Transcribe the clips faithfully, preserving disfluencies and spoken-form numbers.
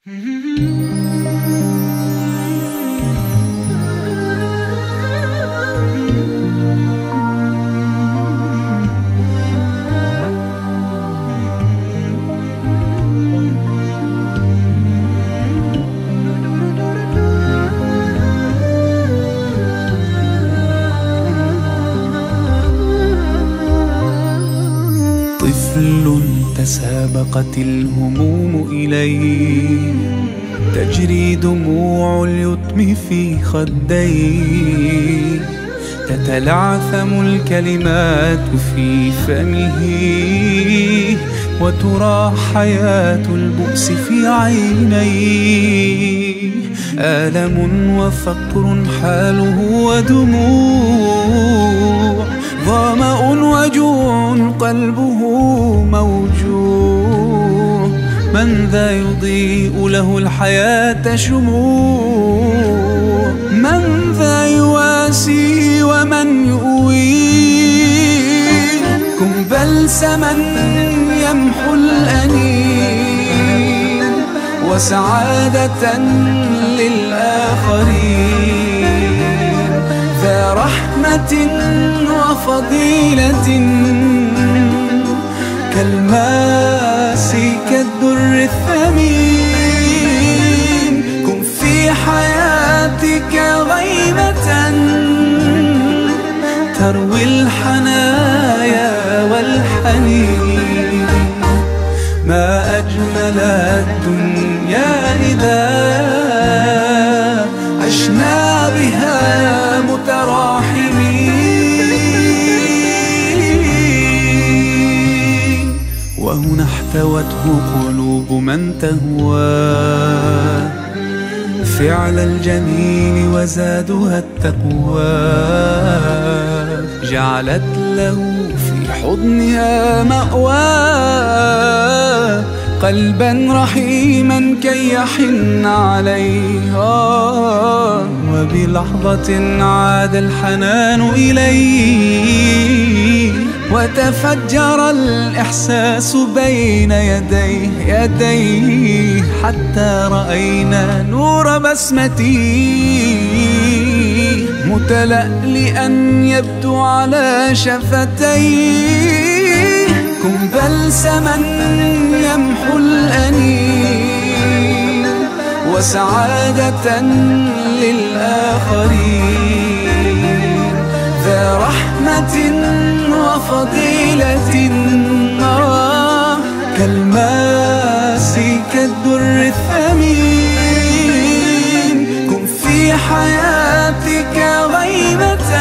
طفل تسابقت الهموم إليه، تجري دموع اليتم في خديه، تتلعثم الكلمات في فمه، وترى حياة البؤس في عينيه. آلم وفقر حاله ودموع، ظمأ وجوع قلبه موجوع. من ذا يضيء له الحياة شموع؟ من ذا يواسي ومن يؤويه؟ كن بلسما يمحو الأنين، وسعادة للآخرين، ذا رحمة وفضيلة، كالماس كالدر الثمين. كن في حياتك غيمة تروي الحنايا والحنين. ما أجمل الدنيا إذا عشنا بها متراحمين، وهنا احتوته قلوب من تهوى فعل الجميل وزادها التقوى. جعلت له في حضنها مأوى، قلبا رحيما كي يحن عليها، وبلحظة عاد الحنان إليه، وتفجر الإحساس بين يديه يديه، حتى رأينا نور بسمته متلألئا يبدو على شفتيه. كن بلسما يمحو الأنين، وسعادة للآخرين، ذا رحمة وفضيلة، كالماس كالدر الثمين. كن في حياتك غيمة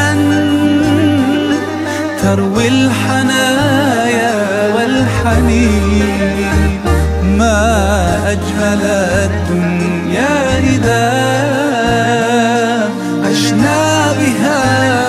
تروي الحنايا والحنين. ما أجمل الدنيا إذا عشنا بها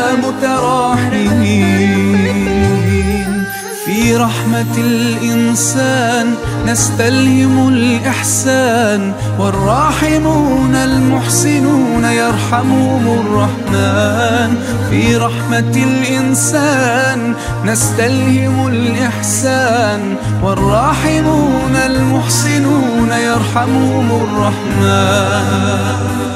متراحمين. في رحمة الإنسان نستلهم الإحسان، والراحمون المحسنون يرحمهم الرحمن. في رحمة الإنسان نستلهم الإحسان، والراحمون المحسنون يرحمهم الرحمن.